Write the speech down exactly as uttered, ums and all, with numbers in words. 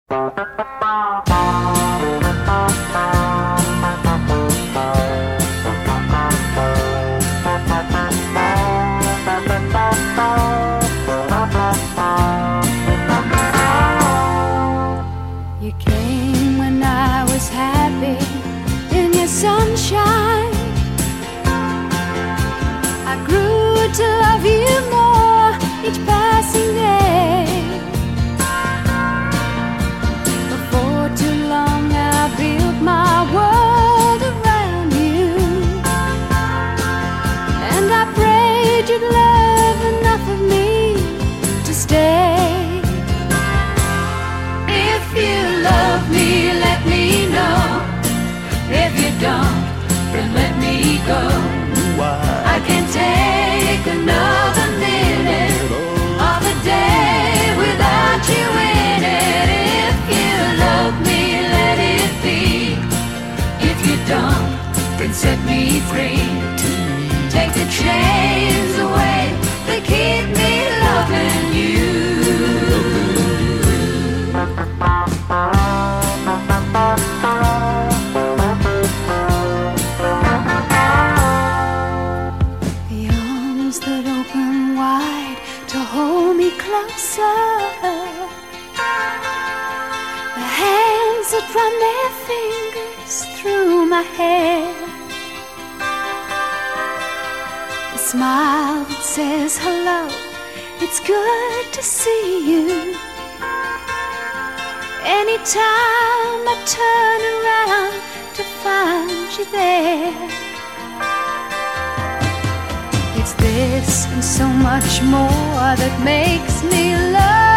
You came when I was happy in your sunshine. I grew to love you more each passing day. Before too long I built my world around you, and I prayed you'd love enough of me to stay. If you love me, let me know. If you don't, then let me go. I can't take another minute of the day without you in it. If you love me, let it be. If you don't, then set me free. Take the chains away that keep me loving you. The arms that open wide to hold me closer, the hands that run their fingers through my hair, the smile that says hello, it's good to see you. Anytime I turn around to find you there, it's this and so much more that makes me love